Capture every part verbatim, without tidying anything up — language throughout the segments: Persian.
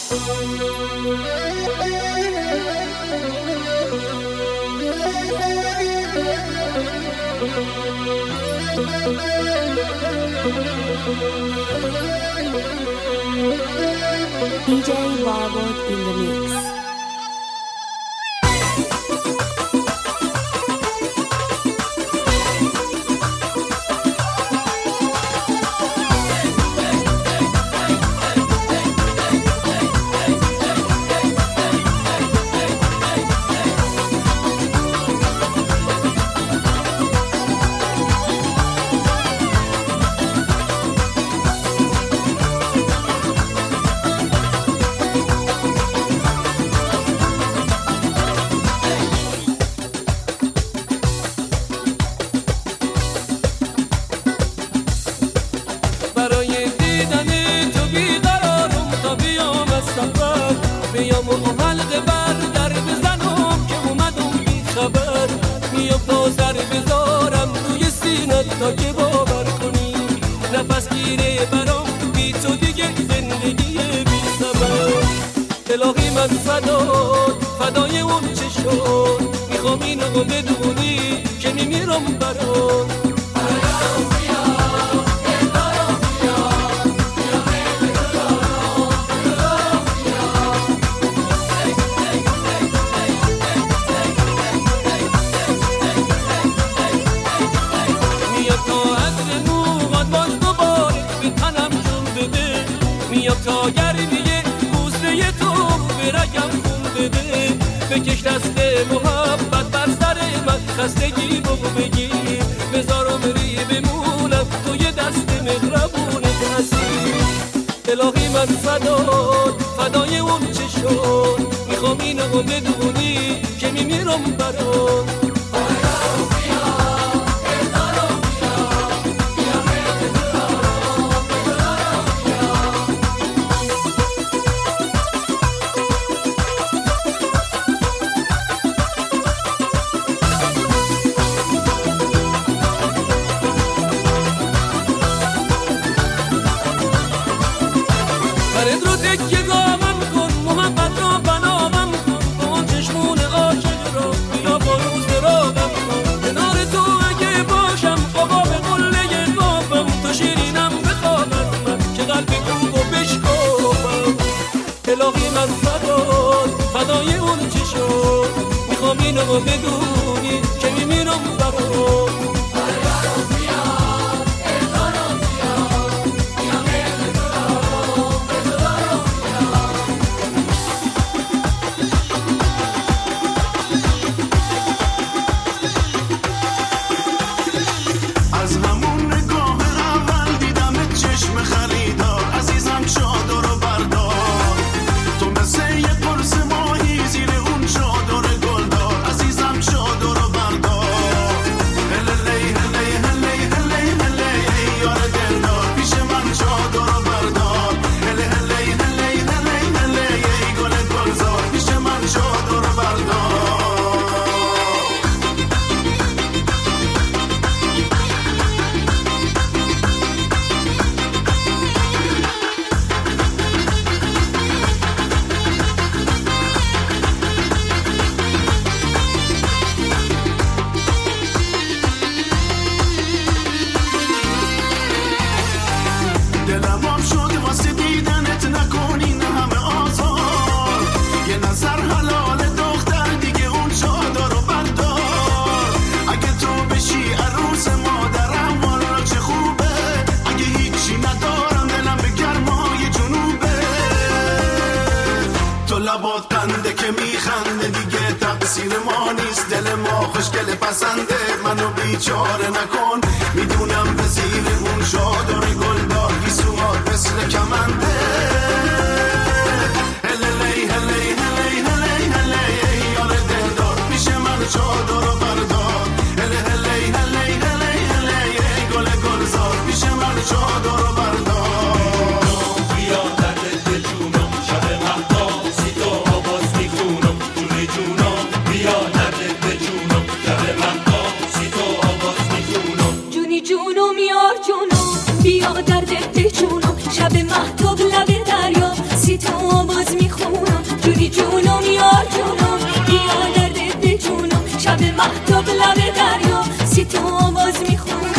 دی جی Warwood in the mix. بیام و حلقه بر در بزنم که اومدم بی خبر، میام تا سر بذارم روی سینت تا که باور کنی نفس گیره برام بی تو دیگه زندگی بی سبب. الهی من فدای فدای اون چه شد، میخوام اینو بدونی که میمیرم برات. تا گرمیه بوسه تو برگم خون بده، بکش دست محبت بر سر من، خستگی بگو بگیر بذارم ری بمونم توی دست مهربونت هستی. الهی من فدای فدای اون چه شد، میخوام اینو بدونی که میمیرم برات. فرد رو تکیه گامم کن، محبت رو بنامم کن، با چشمون عاشق رو بیا با روز راغم کن. کنار تو اگه باشم آقا به قله قافم، تو شیرینم بخوابم من که قلبی کوب و بشکافم. الهی من فدای فدای اون چی شد، میخوام اینو بدونی که میمیرم برات. لبات قنده که میخنده دیگه تقصیر ما نیست، دل ما خوشگل پسنده، منو بیچاره نکن، میدونم به زیر اون شادر گلدار گیسوات مثل کمنده. هلی هلی هلی هلی هلی یار دلدار پیش من چادر رو بردار. هلی هلی هلی هلی هلی گل گلزار پیش من چادر رو بردار. بیا درد جونم شب مهتاب لب دریا، آواز میخونم جونی جونم یار جونم بیا درد به جونم شب مهتاب لب دریا سی تو آواز میخونم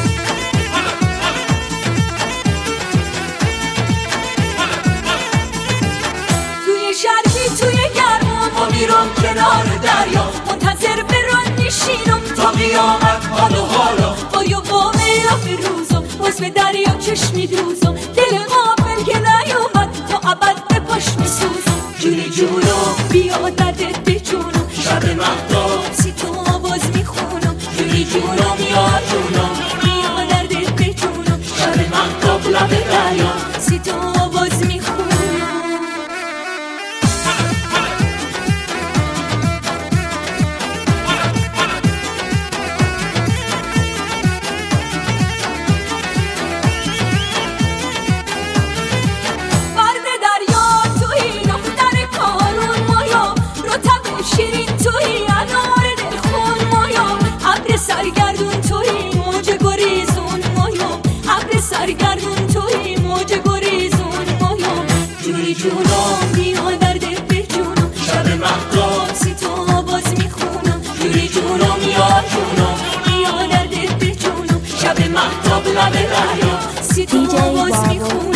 توی شرقی توی گرما ما میرم کنار دریا منتظر بران نشینم تا قیامت حال و حالا با یه واقعی به روزم باز به دریا چشمی دوزم دل غافل که نیومد تا ابد به پاش میسوزم جونی جونم بیا دردت به جونم شب مهتاب سی تو آواز میخونم جونی جونم یا جونم بیا دردت به جونم شب مهتاب لب دریا سی تو آواز میخونم سرگردون توی موج گریزون مایم ابر سرگردون توی موج گریزون مایم جونی جونم بیا درد به جونم شب مهتاب سی تو آواز میخونم جونی جونم یا جونم بیا درد به جونم شب مهتاب لب دریا سی تو آواز میخونم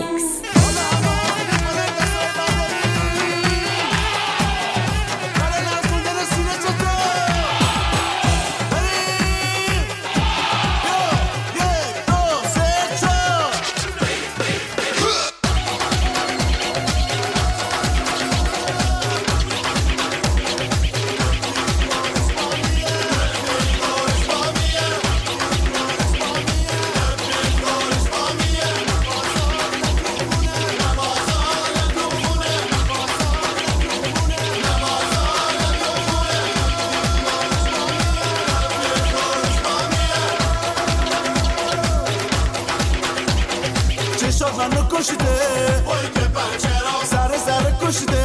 منو کشیده سر سر کشیده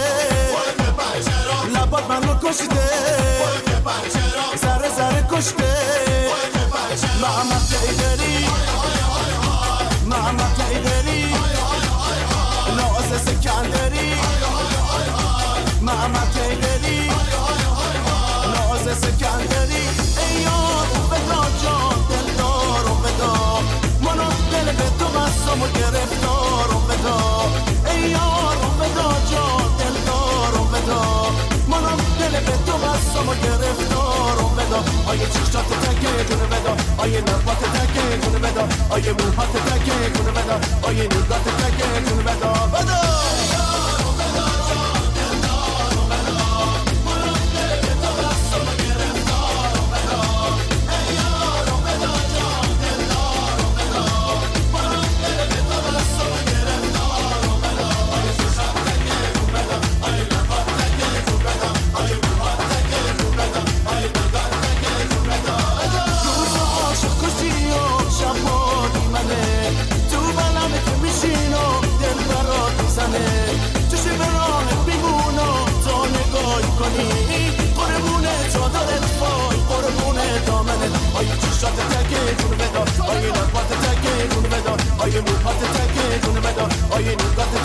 لبات منو کشیده سر سر کشیده محمد تیدری محمد تیدری ناز سکندری محمد تیدری ناز سکندری ای یار فدا جان دلدار و فدا منو دل به تو بستم و گرفتار و فدا ای یار و فدا جان دلدار و فدا منو دل به تو بستم و گرفتار و فدا آیه چشتات تکه کنه فدا آیه نبات تکه کنه فدا آیه موهات تکه کنه فدا آیه نگات تکه کنه فدا فدا آیه چشات تکه کنه بدا آیه نبات تکه کنه بدا آیه موهات تکه کنه بدا آیه نگات